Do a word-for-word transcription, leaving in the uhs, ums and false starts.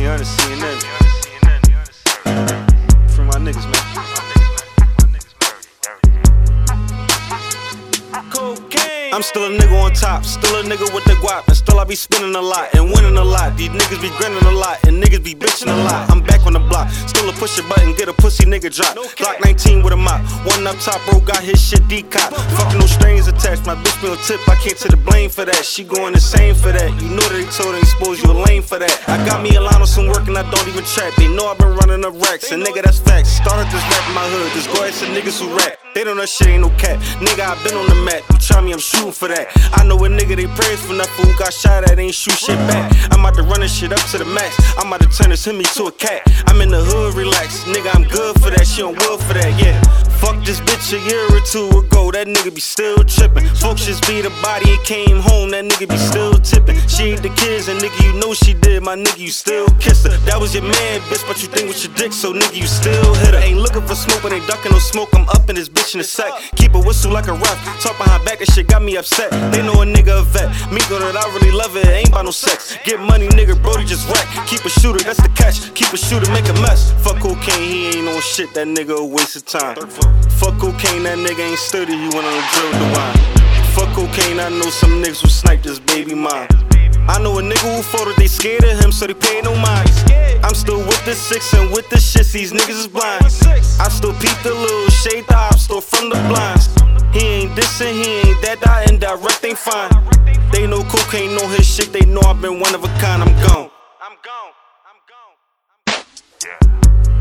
You on the C N N. For my niggas, man. Cocaine. I'm still a nigga on top, still a nigga with the guap, and still I be spinning a lot and winning a lot. These niggas be grinning a lot and niggas be bitching a lot. I'm back on the block, still a push a button, get a pussy nigga drop. Glock nineteen with a mop, one up top, bro got his shit decop. Fucking no strings attached, my bitch be on tip, I can't take the blame for that. She going insane for that, you know that they told her expose you a lame for that. I got me a line on some work and I don't even trap. They know I been running up racks, and nigga that's facts. Started this rap in my hood, just go ahead to niggas who rap. They don't know shit ain't no cat. Nigga, I been on the mat. You try me, I'm shooting for that. I know a nigga they praise for nothing. Who got shot at ain't shoot shit back. I'm about to run this shit up to the max. I'm about to turn this Hemi to a cat. I'm in the hood, relax. Nigga, I'm good for that. She on wood for that, yeah. Fuck this bitch a year or two ago. That nigga be still trippin'. Folks just beat the body and came home. That nigga be still tippin'. She ate the kids and nigga, you know she did. My nigga, you still kissed her. That was your man, bitch, but you think with your dick, so nigga, you still hit her. Ain't looking for smoke, but ain't ducking no smoke. I'm up in this bitch in the sack. Keep a whistle like a rap. Talk behind back, that shit got me upset. They know a nigga a vet. Me go that I really love it. Ain't about no sex. Get money, nigga, Brody just whack. Keep a shooter, that's the catch. Keep a shooter, make a mess. Fuck cocaine, he ain't on shit. That nigga a waste of time. Fuck cocaine, that nigga ain't sturdy. You wanna drill the wine. Fuck cocaine, I know some niggas who snipe this baby mine. I know a nigga who fought it, they scared of him, so they pay no mind. I'm still with the six and with the shits, these niggas is blind. I still peep the little shade the op store from the blinds. He ain't this and he ain't that, that indirect ain't fine. They know cocaine, know his shit, they know I've been one of a kind, I'm gone. I'm gone, I'm gone. Yeah.